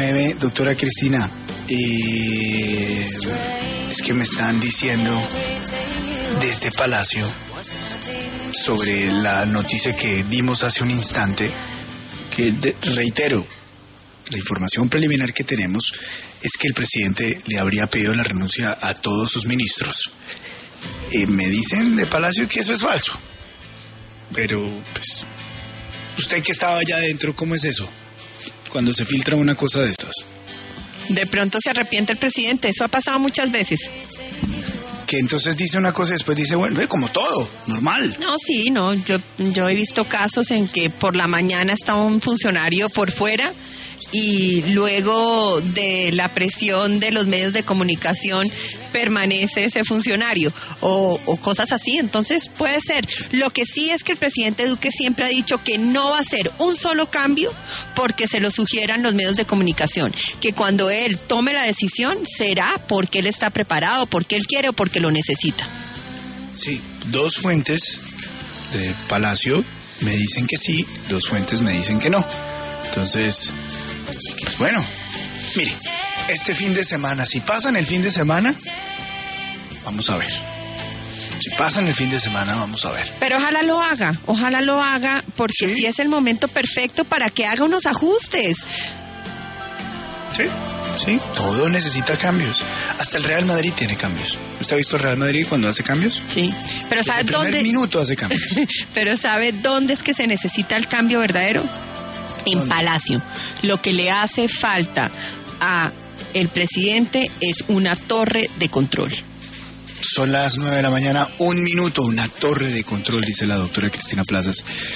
Doctora Cristina, es que me están diciendo desde Palacio sobre la noticia que dimos hace un instante, que reitero, la información preliminar que tenemos es que el presidente le habría pedido la renuncia a todos sus ministros. Me dicen de Palacio que eso es falso, pero pues usted que estaba allá adentro, ¿cómo es eso? Cuando se filtra una cosa de estas. De pronto se arrepiente el presidente, eso ha pasado muchas veces. Que entonces dice una cosa y después dice, bueno, como todo, normal. No, sí, no, yo he visto casos en que por la mañana está un funcionario por fuera y luego de la presión de los medios de comunicación permanece ese funcionario o cosas así. Entonces puede ser. Lo que sí es que el presidente Duque siempre ha dicho que no va a hacer un solo cambio porque se lo sugieran los medios de comunicación, que cuando él tome la decisión será porque él está preparado, porque él quiere o porque lo necesita. Sí, 2 fuentes de Palacio me dicen que sí, 2 fuentes me dicen que no. Entonces, pues bueno, mire, este fin de semana, si pasan el fin de semana, vamos a ver. Si pasan el fin de semana, vamos a ver. Pero ojalá lo haga, porque sí es el momento perfecto para que haga unos ajustes. Sí, todo necesita cambios. Hasta el Real Madrid tiene cambios. ¿Usted ha visto el Real Madrid cuando hace cambios? Sí, pero ¿sabe dónde? El primer minuto hace cambios. Pero ¿sabe dónde es que se necesita el cambio verdadero? En Palacio. Lo que le hace falta a el presidente es una torre de control. Son las 9 de la mañana, 1 minuto, una torre de control, dice la doctora Cristina Plazas.